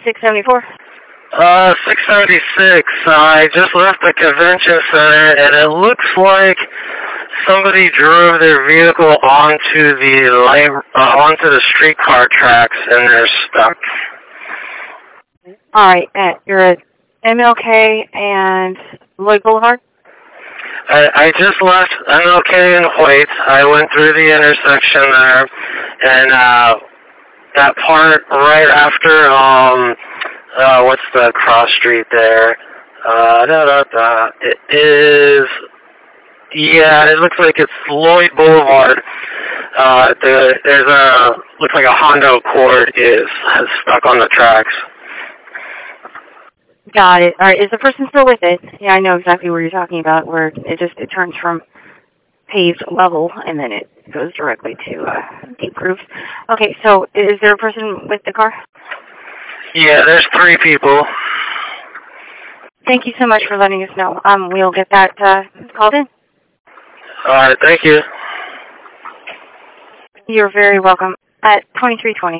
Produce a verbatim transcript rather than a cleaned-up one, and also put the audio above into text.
six seventy-four? Uh, six seventy-six. I just left the convention center, and it looks like somebody drove their vehicle onto the light, uh, onto the streetcar tracks, and they're stuck. All right, uh, you're at M L K and Lloyd Boulevard? I, I just left M L K and Hoyt. I went through the intersection there, and uh, that part right after, um, uh, what's the cross street there? Uh, da, da, da. It is, yeah, it looks like it's Lloyd Boulevard. Uh, the, there's a, looks like a Honda Accord is stuck on the tracks. Got it. All right, is the person still with it? Yeah, I know exactly where you're talking about, where it just, it turns from paved level, and then it goes directly to uh, deep grooves. Okay, so is there a person with the car? Yeah, there's three people. Thank you so much for letting us know. Um, we'll get that uh, called in. All right, thank you. You're very welcome. At twenty-three twenty.